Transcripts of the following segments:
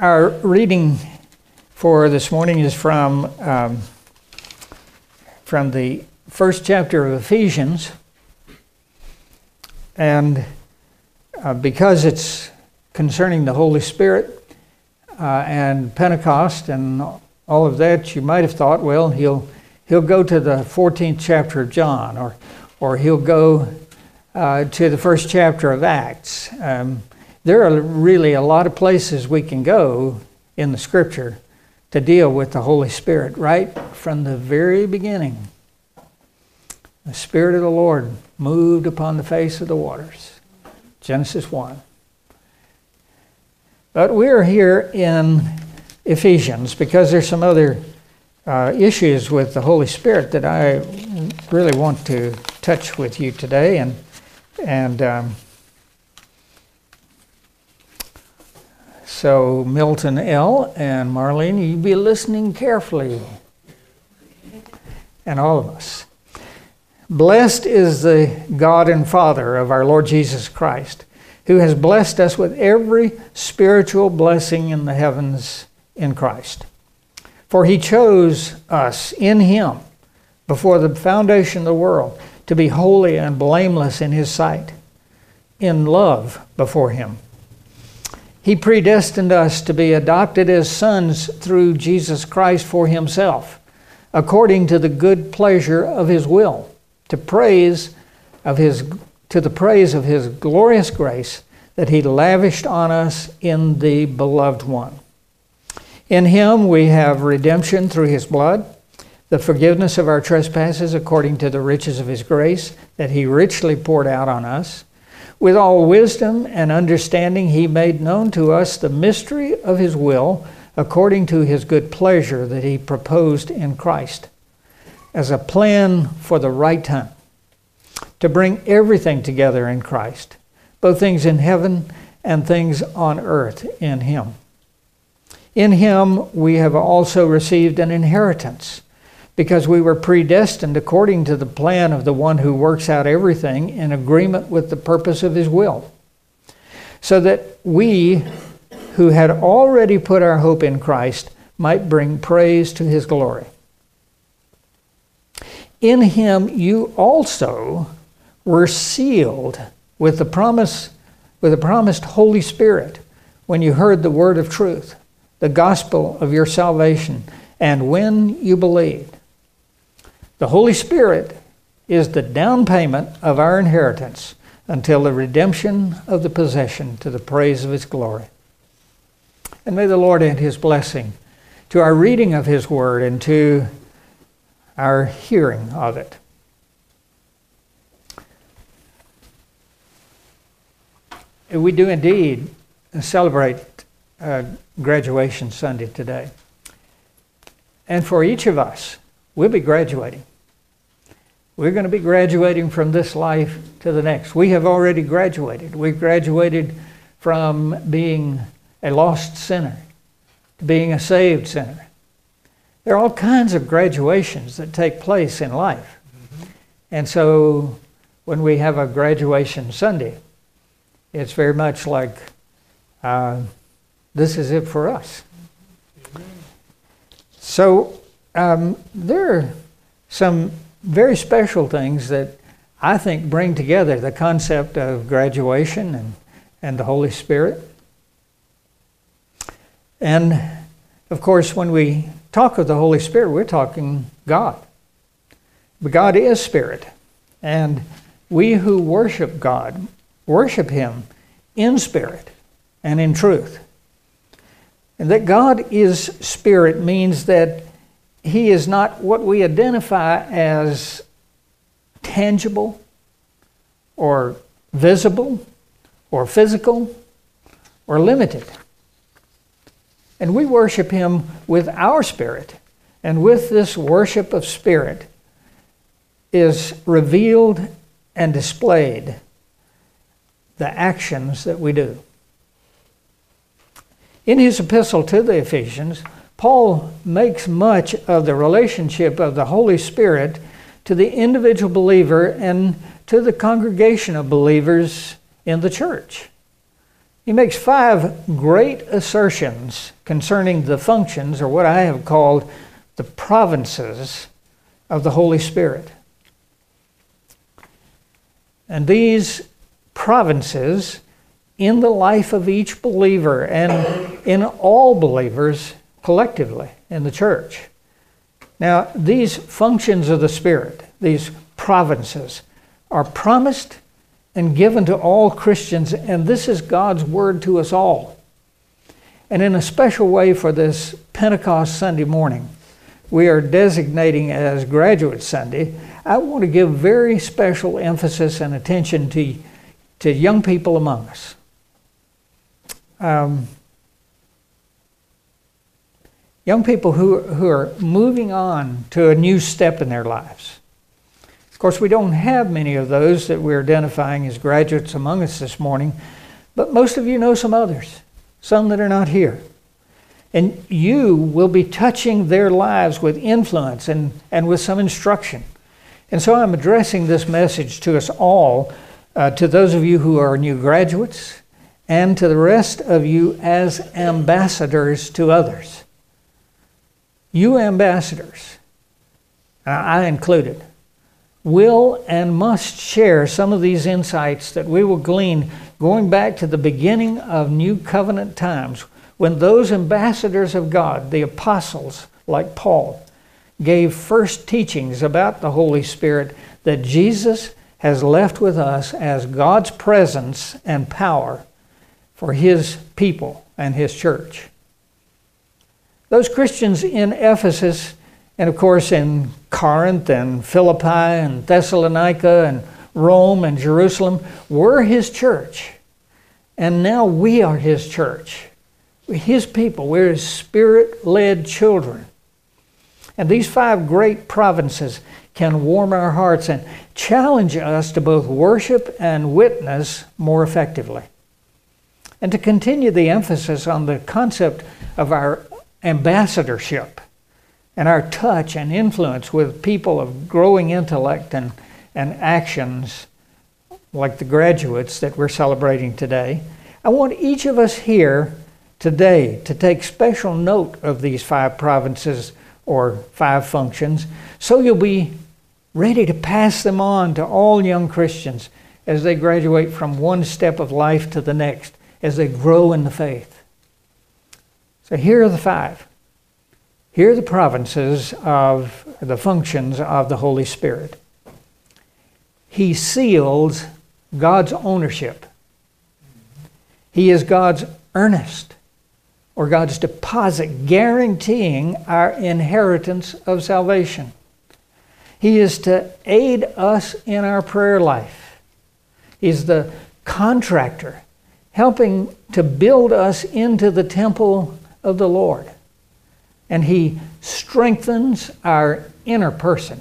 Our reading for this morning is from the first chapter of Ephesians, and because it's concerning the Holy Spirit and Pentecost and all of that, you might have thought, well, he'll go to the 14th chapter of John, or he'll go to the first chapter of Acts. There are really a lot of places we can go in the Scripture to deal with the Holy Spirit right from the very beginning. The Spirit of the Lord moved upon the face of the waters. Genesis 1. But we're here in Ephesians because there's some other issues with the Holy Spirit that I really want to touch with you today. So Milton L. and Marlene, you be listening carefully. And all of us. Blessed is the God and Father of our Lord Jesus Christ, who has blessed us with every spiritual blessing in the heavens in Christ. For he chose us in him before the foundation of the world to be holy and blameless in his sight, in love before him. He predestined us to be adopted as sons through Jesus Christ for himself, according to the good pleasure of his will, to the praise of his glorious grace that he lavished on us in the beloved one. In him we have redemption through his blood, the forgiveness of our trespasses according to the riches of his grace that he richly poured out on us. With all wisdom and understanding, he made known to us the mystery of his will, according to his good pleasure that he proposed in Christ, as a plan for the right time, to bring everything together in Christ, both things in heaven and things on earth in him. In him we have also received an inheritance, because we were predestined according to the plan of the one who works out everything in agreement with the purpose of his will, so that we who had already put our hope in Christ might bring praise to his glory. In him you also were sealed with the promised Holy Spirit when you heard the word of truth, the gospel of your salvation, and when you believed. The Holy Spirit is the down payment of our inheritance until the redemption of the possession to the praise of his glory. And may the Lord add his blessing to our reading of his word and to our hearing of it. We do indeed celebrate graduation Sunday today. And for each of us, we'll be graduating. We're going to be graduating from this life to the next. We have already graduated. We've graduated from being a lost sinner to being a saved sinner. There are all kinds of graduations that take place in life. And so when we have a graduation Sunday, it's very much like this is it for us. So there are some very special things that I think bring together the concept of graduation and the Holy Spirit. And of course, when we talk of the Holy Spirit, we're talking God. But God is Spirit. And we who worship God, worship him in spirit and in truth. And that God is Spirit means that he is not what we identify as tangible or visible or physical or limited. And we worship him with our spirit. And with this worship of spirit is revealed and displayed the actions that we do. In his epistle to the Ephesians, Paul makes much of the relationship of the Holy Spirit to the individual believer and to the congregation of believers in the church. He makes 5 great assertions concerning the functions, or what I have called the provinces of the Holy Spirit. And these provinces in the life of each believer and in all believers collectively in the church. Now, these functions of the Spirit, these provinces, are promised and given to all Christians, and this is God's word to us all. And in a special way for this Pentecost Sunday morning, we are designating as Graduate Sunday. I want to give very special emphasis and attention to young people among us. Young people who are moving on to a new step in their lives. Of course, we don't have many of those that we're identifying as graduates among us this morning, but most of you know some others, some that are not here. And you will be touching their lives with influence and with some instruction. And so I'm addressing this message to us all, to those of you who are new graduates, and to the rest of you as ambassadors to others. You ambassadors, I included, will and must share some of these insights that we will glean going back to the beginning of New Covenant times, when those ambassadors of God, the apostles like Paul, gave first teachings about the Holy Spirit that Jesus has left with us as God's presence and power for His people and His church. Those Christians in Ephesus, and of course in Corinth and Philippi and Thessalonica and Rome and Jerusalem, were His church. And now we are His church. We're His people. We're His Spirit-led children. And these 5 great provinces can warm our hearts and challenge us to both worship and witness more effectively. And to continue the emphasis on the concept of our ambassadorship and our touch and influence with people of growing intellect and actions like the graduates that we're celebrating today, I want each of us here today to take special note of these 5 provinces or 5 functions, so you'll be ready to pass them on to all young Christians as they graduate from one step of life to the next, as they grow in the faith. So here are the 5. Here are the provinces of the functions of the Holy Spirit. He seals God's ownership. He is God's earnest, or God's deposit, guaranteeing our inheritance of salvation. He is to aid us in our prayer life. He's the contractor, helping to build us into the temple of the Lord. And He strengthens our inner person.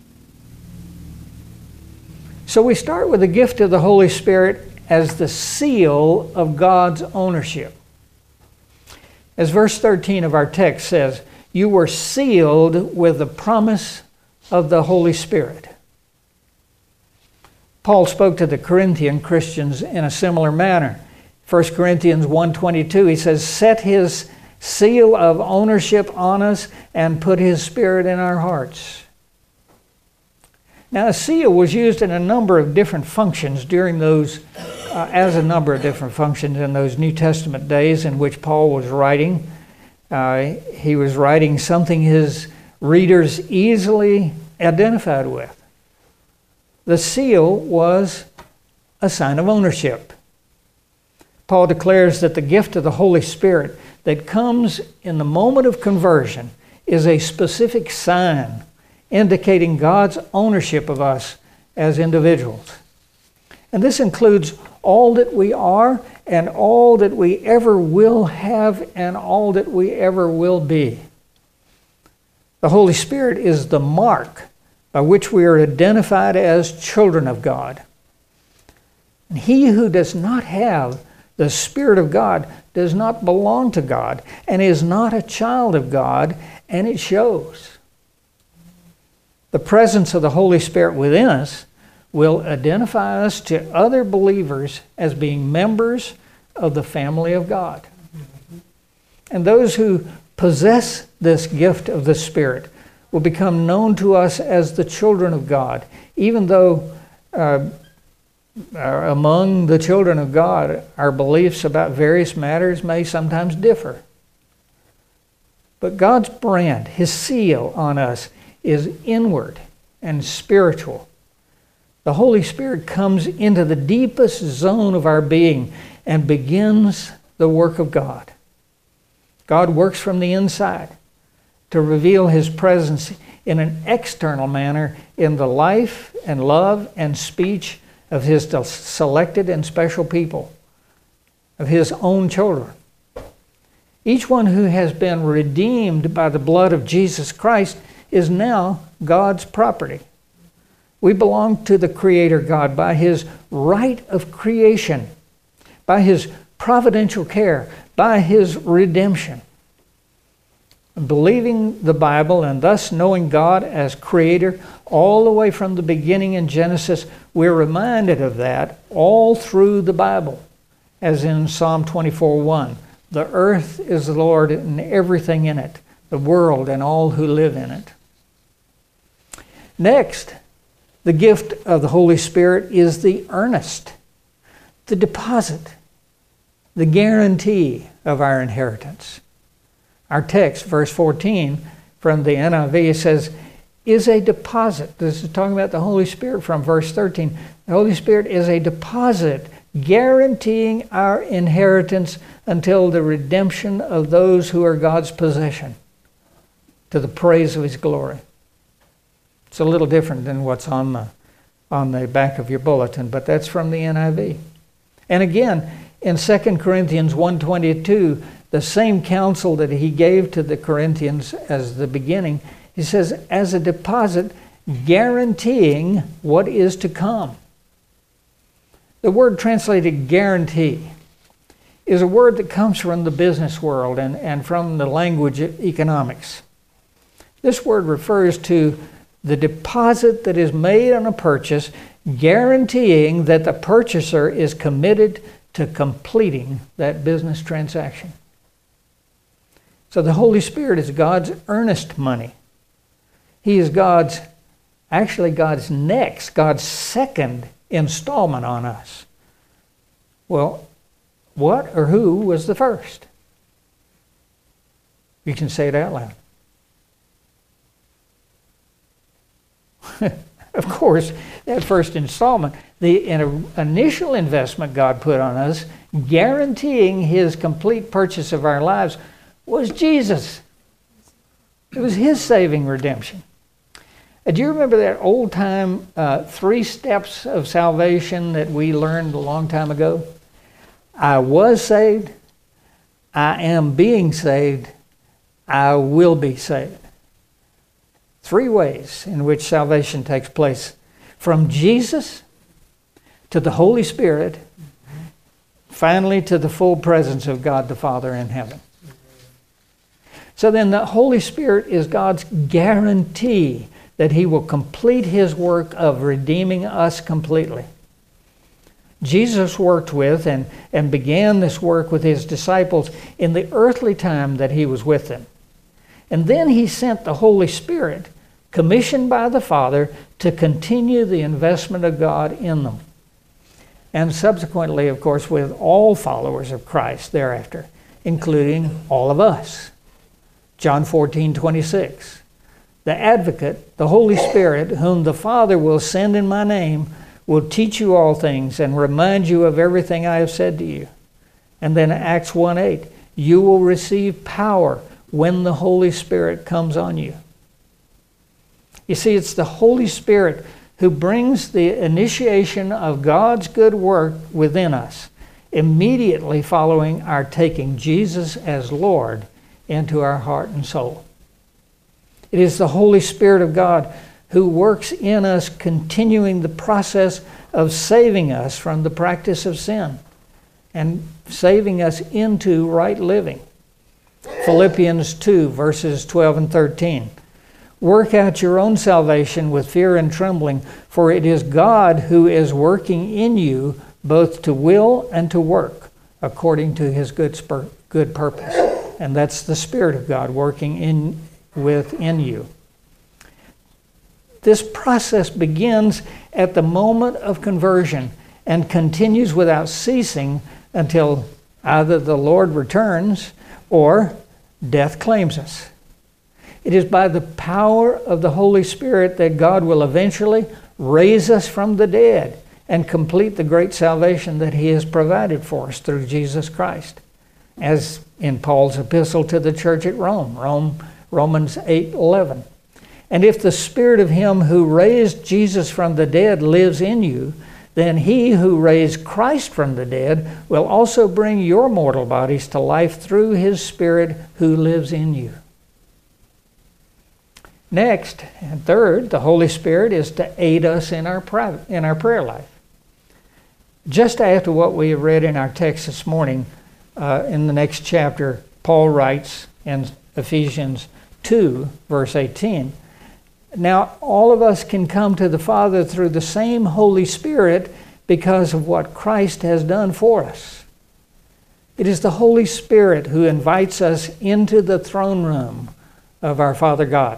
So we start with the gift of the Holy Spirit as the seal of God's ownership. As verse 13 of our text says, you were sealed with the promise of the Holy Spirit. Paul spoke to the Corinthian Christians in a similar manner. 1 Corinthians 1:22, he says, set His seal of ownership on us and put His Spirit in our hearts. Now, a seal was used in a number of different functions during those, as a number of different functions in those New Testament days in which Paul was writing. He was writing something his readers easily identified with. The seal was a sign of ownership. Paul declares that the gift of the Holy Spirit that comes in the moment of conversion is a specific sign indicating God's ownership of us as individuals. And this includes all that we are and all that we ever will have and all that we ever will be. The Holy Spirit is the mark by which we are identified as children of God. And he who does not have the Spirit of God does not belong to God and is not a child of God, and it shows. The presence of the Holy Spirit within us will identify us to other believers as being members of the family of God. And those who possess this gift of the Spirit will become known to us as the children of God, even though among the children of God, our beliefs about various matters may sometimes differ. But God's brand, His seal on us, is inward and spiritual. The Holy Spirit comes into the deepest zone of our being and begins the work of God. God works from the inside to reveal His presence in an external manner in the life and love and speech of His selected and special people, of His own children. Each one who has been redeemed by the blood of Jesus Christ is now God's property. We belong to the Creator God by His right of creation, by His providential care, by His redemption. Believing the Bible and thus knowing God as Creator all the way from the beginning in Genesis, we're reminded of that all through the Bible, as in Psalm 24:1. The earth is the Lord and everything in it, the world and all who live in it. Next, the gift of the Holy Spirit is the earnest, the deposit, the guarantee of our inheritance. Our text, verse 14 from the NIV, says, is a deposit. This is talking about the Holy Spirit from verse 13. The Holy Spirit is a deposit guaranteeing our inheritance until the redemption of those who are God's possession, to the praise of His glory. It's a little different than what's on the back of your bulletin, but that's from the NIV. And again, in 2 Corinthians 1:22, the same counsel that he gave to the Corinthians as the beginning, he says, as a deposit guaranteeing what is to come. The word translated guarantee is a word that comes from the business world and from the language of economics. This word refers to the deposit that is made on a purchase, guaranteeing that the purchaser is committed to completing that business transaction. So the Holy Spirit is God's earnest money. He is God's second installment on us. Well, what or who was the first? You can say it out loud. Of course, that first installment, the initial investment God put on us, guaranteeing His complete purchase of our lives, was Jesus. It was His saving redemption. Do you remember that old-time 3 steps of salvation that we learned a long time ago? I was saved, I am being saved, I will be saved. 3 ways in which salvation takes place. From Jesus to the Holy Spirit, finally to the full presence of God the Father in heaven. So then the Holy Spirit is God's guarantee that He will complete His work of redeeming us completely. Jesus worked with and began this work with His disciples in the earthly time that He was with them. And then He sent the Holy Spirit, commissioned by the Father, to continue the investment of God in them. And subsequently, of course, with all followers of Christ thereafter, including all of us. John 14:26. The Advocate, the Holy Spirit, whom the Father will send in my name, will teach you all things and remind you of everything I have said to you. And then Acts 1:8, you will receive power when the Holy Spirit comes on you. You see, it's the Holy Spirit who brings the initiation of God's good work within us, immediately following our taking Jesus as Lord into our heart and soul. It is the Holy Spirit of God who works in us, continuing the process of saving us from the practice of sin and saving us into right living. Philippians 2, verses 12 and 13. Work out your own salvation with fear and trembling, for it is God who is working in you both to will and to work according to his good purpose. And that's the Spirit of God working within you. This process begins at the moment of conversion and continues without ceasing until either the Lord returns or death claims us. It is by the power of the Holy Spirit that God will eventually raise us from the dead and complete the great salvation that he has provided for us through Jesus Christ. As in Paul's epistle to the church at Rome, Romans 8:11. And if the Spirit of him who raised Jesus from the dead lives in you, then he who raised Christ from the dead will also bring your mortal bodies to life through his Spirit who lives in you. Next, and third, the Holy Spirit is to aid us in our prayer life. Just after what we have read in our text this morning, in the next chapter, Paul writes in Ephesians 2, verse 18, "Now all of us can come to the Father through the same Holy Spirit because of what Christ has done for us." It is the Holy Spirit who invites us into the throne room of our Father God.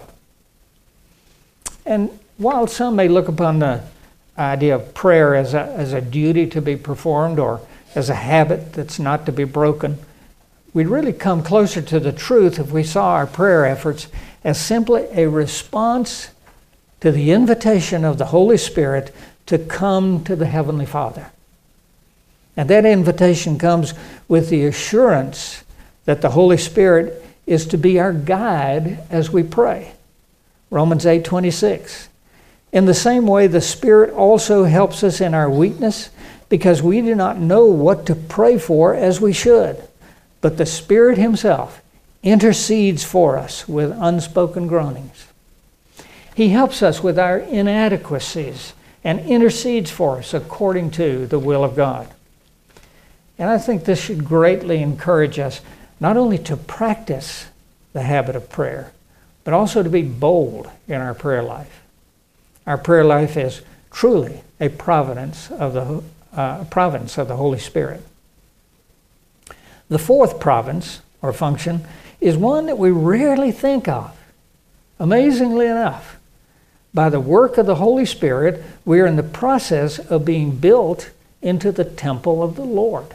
And while some may look upon the idea of prayer as a duty to be performed or as a habit that's not to be broken, we'd really come closer to the truth if we saw our prayer efforts as simply a response to the invitation of the Holy Spirit to come to the Heavenly Father. And that invitation comes with the assurance that the Holy Spirit is to be our guide as we pray. Romans 8:26. In the same way, the Spirit also helps us in our weakness because we do not know what to pray for as we should. But the Spirit himself intercedes for us with unspoken groanings. He helps us with our inadequacies and intercedes for us according to the will of God. And I think this should greatly encourage us not only to practice the habit of prayer, but also to be bold in our prayer life. Our prayer life is truly a providence of the Holy Spirit. The fourth province or function is one that we rarely think of. Amazingly enough, by the work of the Holy Spirit, we are in the process of being built into the temple of the Lord.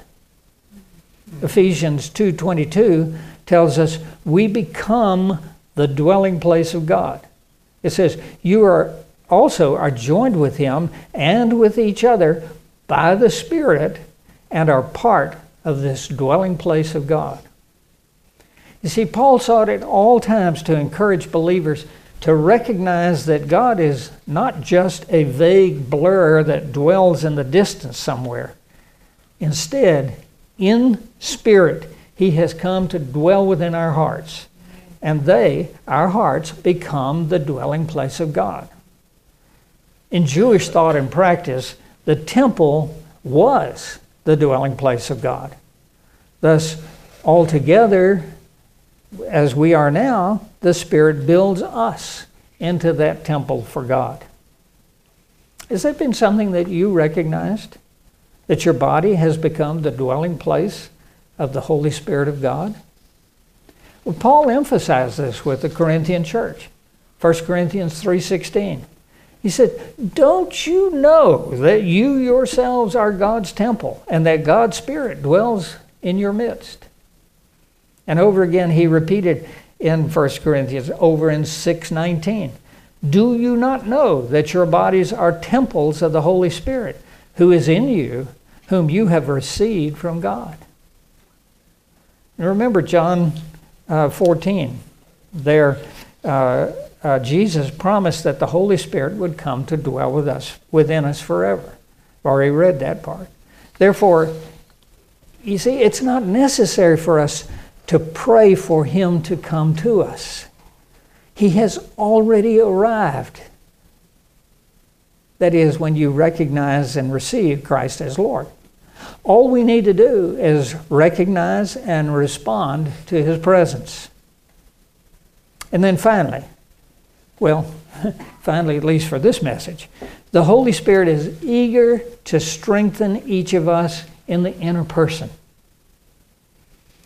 Ephesians 2:22 tells us we become the dwelling place of God. It says, you are joined with him and with each other by the Spirit and are part of this dwelling place of God. You see, Paul sought at all times to encourage believers to recognize that God is not just a vague blur that dwells in the distance somewhere. Instead, in spirit, he has come to dwell within our hearts. And our hearts, become the dwelling place of God. In Jewish thought and practice, the temple was the dwelling place of God. Thus, altogether, as we are now, the Spirit builds us into that temple for God. Has that been something that you recognized? That your body has become the dwelling place of the Holy Spirit of God? Well, Paul emphasized this with the Corinthian church. 1 Corinthians 3:16. He said, don't you know that you yourselves are God's temple and that God's Spirit dwells in your midst? And over again he repeated in 1 Corinthians, over in 6:19. Do you not know that your bodies are temples of the Holy Spirit who is in you, whom you have received from God? And remember John 14. There, Jesus promised that the Holy Spirit would come to dwell within us forever. I've already read that part. Therefore, you see, it's not necessary for us to pray for him to come to us. He has already arrived. That is, when you recognize and receive Christ as Lord. All we need to do is recognize and respond to his presence. And then finally, at least for this message, the Holy Spirit is eager to strengthen each of us in the inner person.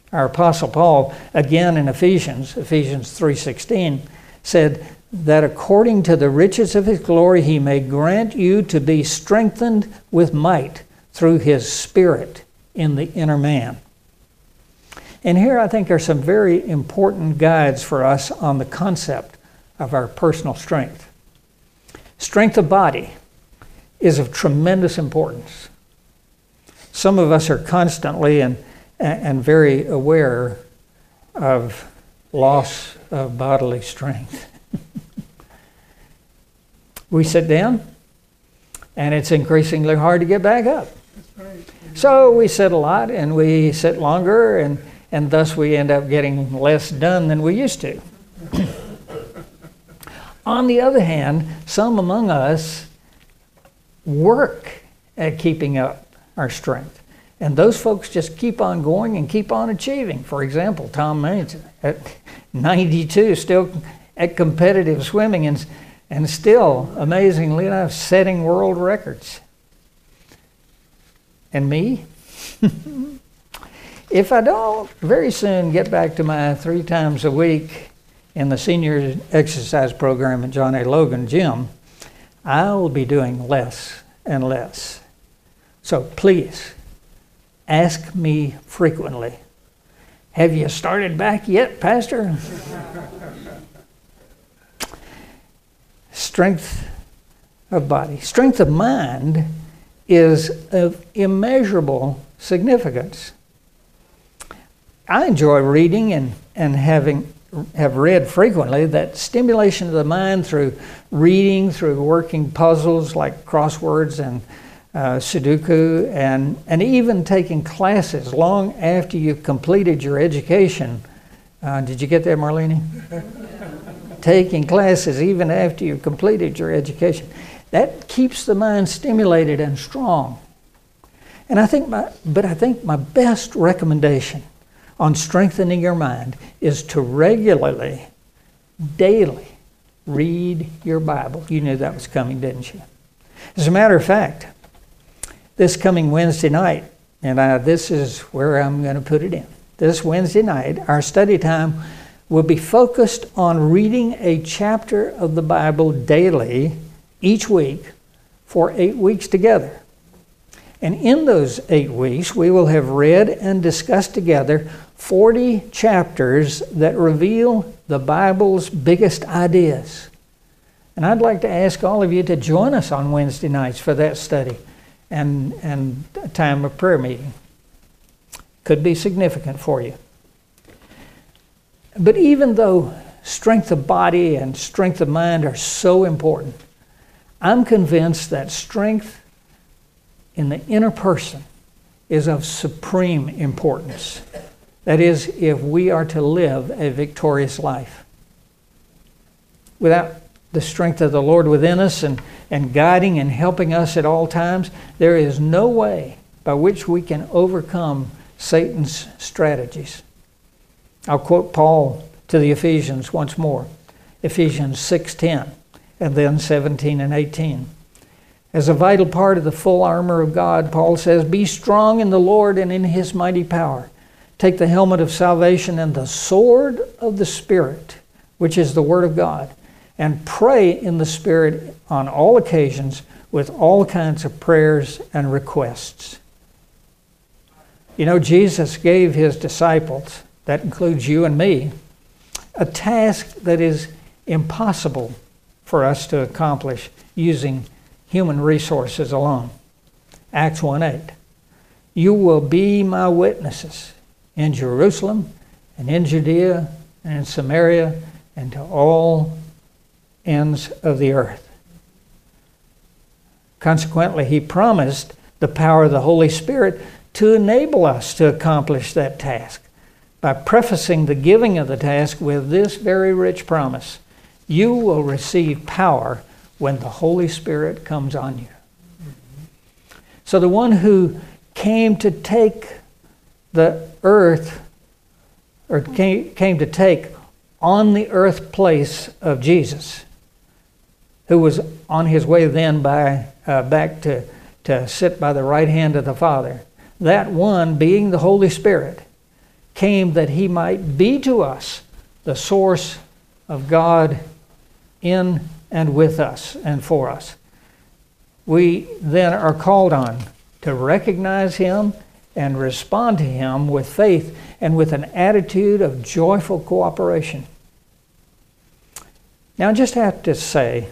Our Apostle Paul, again in Ephesians 3:16, said that according to the riches of his glory he may grant you to be strengthened with might through his Spirit in the inner man. And here I think are some very important guides for us on the concept of our personal strength. Strength of body is of tremendous importance. Some of us are constantly and very aware of loss of bodily strength. We sit down, and it's increasingly hard to get back up. That's right. So we sit a lot, and we sit longer, and thus we end up getting less done than we used to. On the other hand, some among us work at keeping up our strength. And those folks just keep on going and keep on achieving. For example, Tom Maines at 92, still at competitive swimming and still, amazingly enough, setting world records. And me? If I don't very soon get back to my 3 times a week in the senior exercise program at John A. Logan Gym, I'll be doing less and less. So please, ask me frequently, have you started back yet, Pastor? Strength of body. Strength of mind is of immeasurable significance. I enjoy reading and have read frequently that stimulation of the mind through reading, through working puzzles like crosswords and Sudoku, and even taking classes long after you've completed your education. Did you get that, Marlene? Taking classes even after you've completed your education. That keeps the mind stimulated and strong. And I think my best recommendation on strengthening your mind is to regularly, daily, read your Bible. You knew that was coming, didn't you? As a matter of fact, this coming Wednesday night, and this is where I'm going to put it in. This Wednesday night, our study time will be focused on reading a chapter of the Bible daily, each week, for 8 weeks together. And in those 8 weeks, we will have read and discussed together 40 chapters that reveal the Bible's biggest ideas. And I'd like to ask all of you to join us on Wednesday nights for that study and a time of prayer meeting. Could be significant for you. But even though strength of body and strength of mind are so important, I'm convinced that strength in the inner person is of supreme importance. That is, if we are to live a victorious life. Without the strength of the Lord within us and guiding and helping us at all times, there is no way by which we can overcome Satan's strategies. I'll quote Paul to the Ephesians once more. Ephesians 6:10 and then 17 and 18. As a vital part of the full armor of God, Paul says, "Be strong in the Lord and in his mighty power. Take the helmet of salvation and the sword of the Spirit, which is the Word of God, and pray in the Spirit on all occasions with all kinds of prayers and requests." You know, Jesus gave his disciples, that includes you and me, a task that is impossible for us to accomplish using human resources alone. Acts 1:8. "You will be my witnesses in Jerusalem and in Judea and in Samaria and to all ends of the earth." Consequently, he promised the power of the Holy Spirit to enable us to accomplish that task by prefacing the giving of the task with this very rich promise: you will receive power when the Holy Spirit comes on you. So the one who came to take the earth, or came to take on the earth place of Jesus, who was on his way then back to sit by the right hand of the Father, that one, being the Holy Spirit, came that he might be to us the source of God in and with us and for us. We then are called on to recognize him and respond to him with faith and with an attitude of joyful cooperation. Now, I just have to say,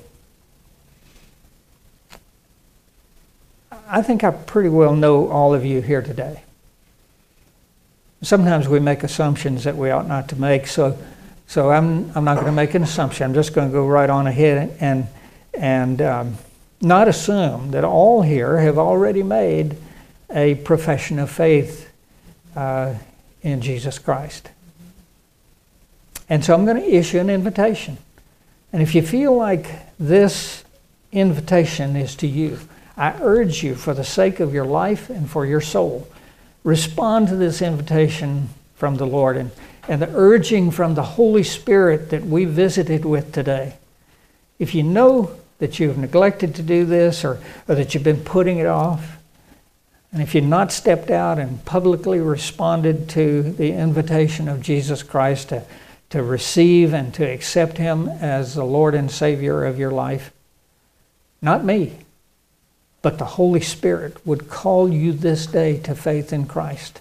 I think I pretty well know all of you here today. Sometimes we make assumptions that we ought not to make, so I'm not going to make an assumption. I'm just going to go right on ahead and not assume that all here have already made a profession of faith in Jesus Christ. And so I'm going to issue an invitation. And if you feel like this invitation is to you, I urge you, for the sake of your life and for your soul, respond to this invitation from the Lord and the urging from the Holy Spirit that we visited with today. If you know that you've neglected to do this or that you've been putting it off, and if you've not stepped out and publicly responded to the invitation of Jesus Christ to receive and to accept him as the Lord and Savior of your life, not me, but the Holy Spirit would call you this day to faith in Christ.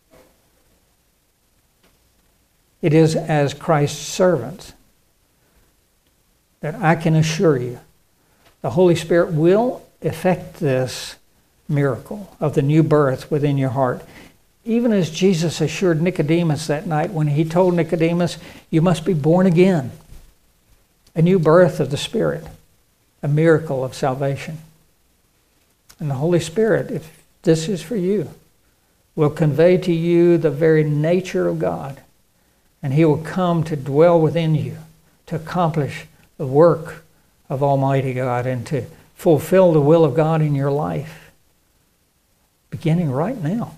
It is as Christ's servants that I can assure you the Holy Spirit will effect this miracle of the new birth within your heart. Even as Jesus assured Nicodemus that night when he told Nicodemus, you must be born again. A new birth of the Spirit, a miracle of salvation. And the Holy Spirit, if this is for you, will convey to you the very nature of God. And he will come to dwell within you, to accomplish the work of Almighty God and to fulfill the will of God in your life, beginning right now.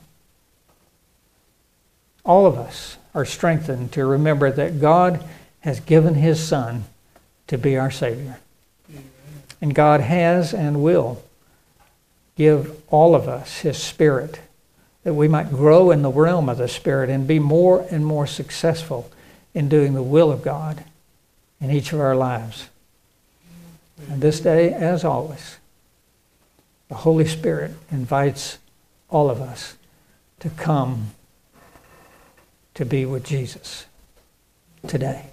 All of us are strengthened to remember that God has given his Son to be our Savior. And God has and will give all of us his Spirit, that we might grow in the realm of the Spirit and be more and more successful in doing the will of God in each of our lives. And this day, as always, the Holy Spirit invites all of us to come to be with Jesus today.